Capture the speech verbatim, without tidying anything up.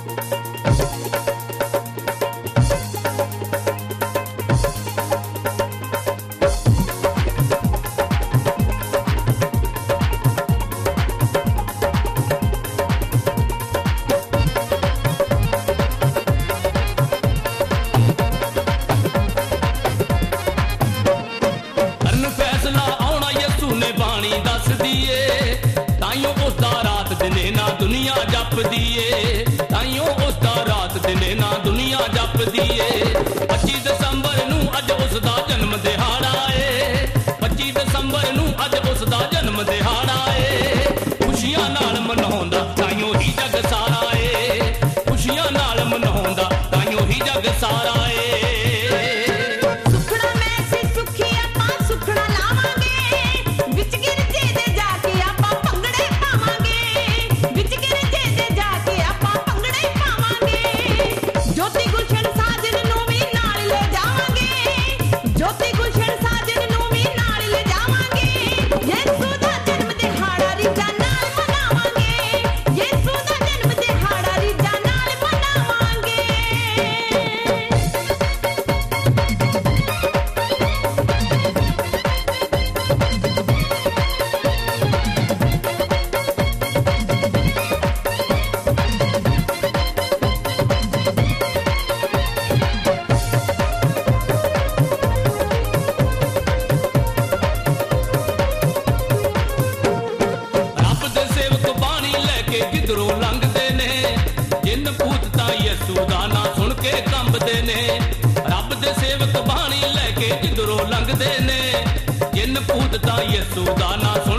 दुनिया जपदी ए ताइयों उसदा रात दिने ना दुनिया जपदी ए। पच्ची दसंबर नूं अज उसदा जन्म दिहाड़ा ए, पच्ची दसंबर नूं अज उसदा जन्म दिहाड़ा ए। खुशियां नाल मनाउंदा ताइयों ही जग सारा ए, खुशियां नाल मनाउंदा ताइयों ही जग सारा ए। किधरों लंघते ने जिन भूत तां यसू दा नां सुन के कंबदे ने। रब दे सेवक बाणी लैके किधरों लंघते ने जिन भूत तां यसू दा नां सुन